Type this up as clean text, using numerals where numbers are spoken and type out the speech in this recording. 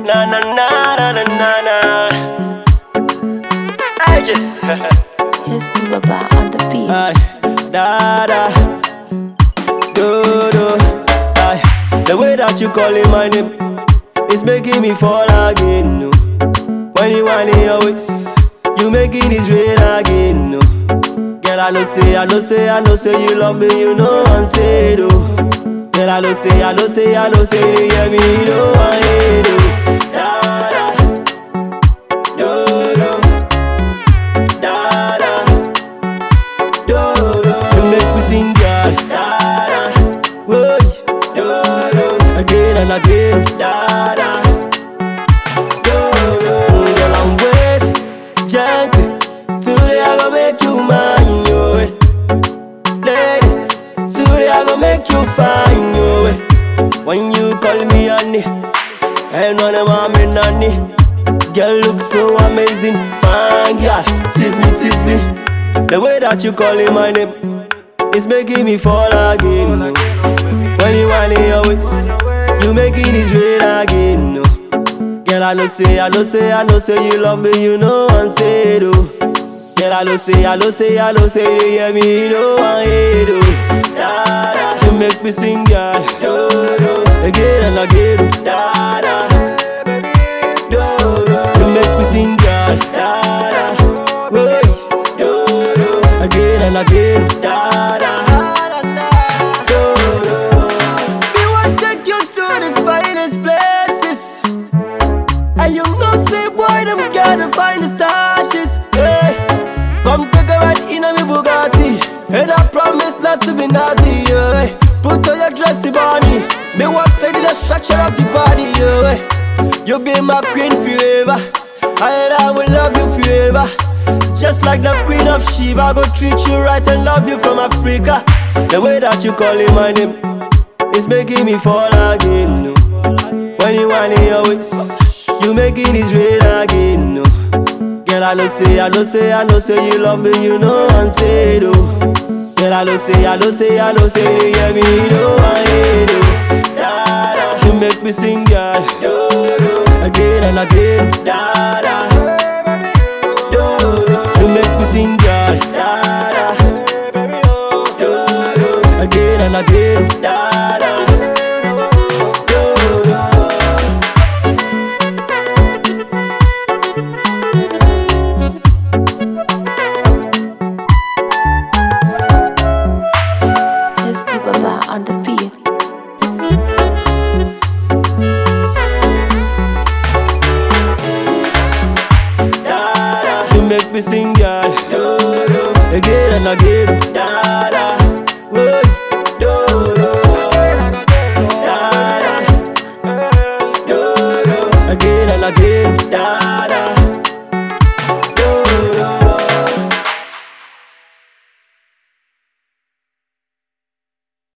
Na na na na na na na. I just Here's the Baba on the beat. ay, da da do do ay. The way that you calling my name is making me fall again. No. When you want it always, you making it real again. No. Girl, I know say you love me, you know I'm say do. Girl, I know say you hear me, you know I hate do. Da da do do da da do do. You make me sing, girl. Da da, whoa, do do. Again and again, da da do do. Girl, I'm wet, gently. Today I gon' make you mine, yo. Lady, today I gon' make you fine, yo. When you call me honey, and when I'm nanny, girl look so amazing, fine girl. Tease me. The way that you calling my name is making me fall again. No. When you want it always, you making it real again. No. Girl, I know say you love me, you know I'm say do. Girl, I know say you hear me, you know I hate do. Da da, you make me sing, girl. Do do, again and again. Da da, do do, you make me sing, girl. Da da, whoa, do do, again and again. Da da, do do. We want to take you to the finest places, and you know say boy them got the finest touches. Hey. Come take a ride in a me Bugatti, and I promise not to be naughty, yeah. Put on your dressy body, me want to study the structure of the body, yeah. You be my queen forever, and I will love you forever. Just like the queen of Sheba, I go treat you right and love you from Africa. The way that you calling my name is making me fall again, no. When you want it always, you making it real again, no. Girl, I know say you love me, you know I'm say do. Girl, I know say you hear me, you know I hate do. Da da, you make me sing, girl. Do do, again and again. Da da, do do, you make me sing, girl. Da da, do do, again and again. Da da. Baba on the beat. Da da, you make me sing, girl. Do do, again and again. Da